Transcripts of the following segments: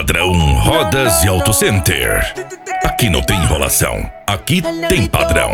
Padrão Rodas e Auto Center. Aqui não tem enrolação, aqui tem padrão.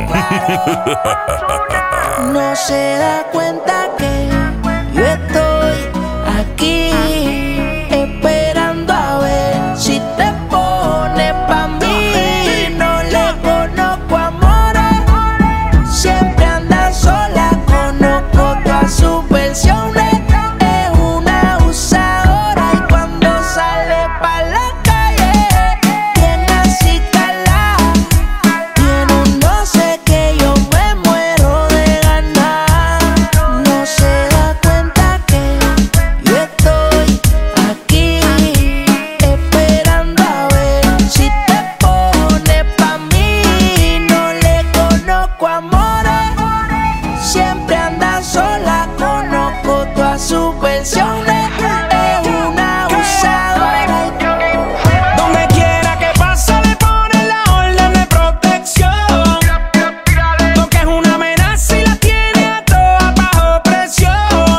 No se da cuenta que yo estoy aquí esperando a ver si te pones pa' mí. No le conozco amores, siempre anda sola, conozco todas sus versiones. Es una abusadora y cuando sale pa' la calle viene así calada. Tiene un no sé que yo me muero de ganar. No se da cuenta que yo estoy aquí esperando a ver si te pones pa' mí. No le conozco amores, siempre anda sola, conozco todas sus versiones. Es una abusadora. Donde quiera que pase le ponen la orden de protección, porque es una amenaza y la tiene a todas bajo presión.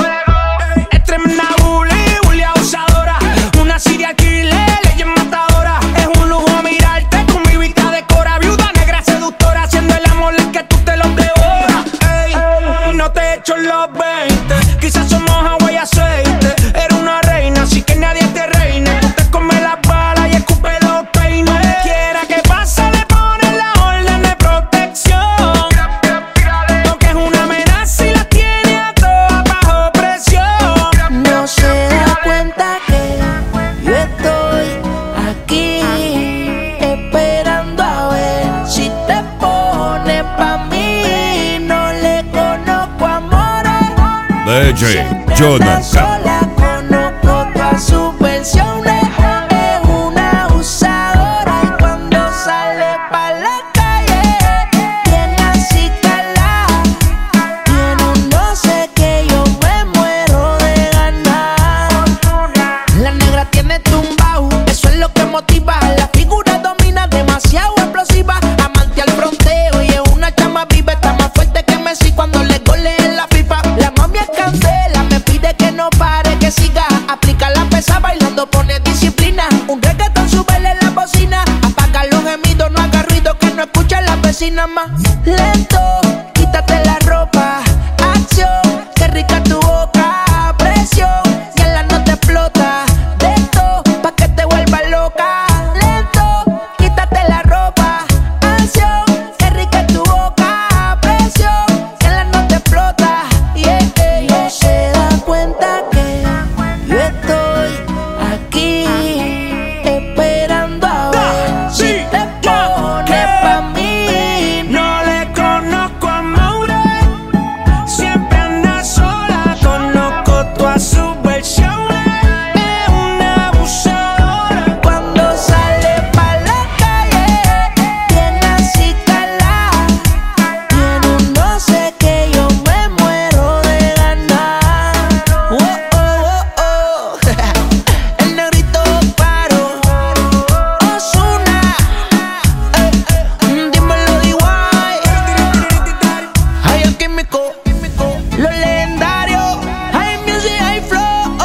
Es tremenda bully abusadora, una serial killer, leyes matadora. Es un lujo mirarte con mi vista de cora, viuda negra seductora, haciendo el amor es que tú te lo devoras. Ey, no te echo los 20, quizás somos agua y aceite. Eres una reina, así que nadie te reine. Tú te comes las balas y escupe los peines. Donde quiera que pase le ponen la orden de protección, porque es una amenaza y la tiene a todas bajo presión. No se da cuenta que yo estoy aquí esperando a ver si te pones pa' mí. No le conozco amores, DJ siempre anda Jonathan. sola, conozco todas sus versiones. Es una abusadora y cuando sale pa' la calle viene así calada. Tiene un no sé que yo me muero de ganar. La negra tiene tumbao, eso es lo que motiva. La figura domina, demasiado explosiva. Amante al fronteo y es una chama viva. Está más fuerte que Messi cuando le gole en la FIFA. La mami es candela, me pide que no pare, que siga. Aplica la pesa bailando, pone disciplina. Un reggaetón, súbele la bocina. Apaga los gemidos, no haga ruido, que no escucha la vecina más lento.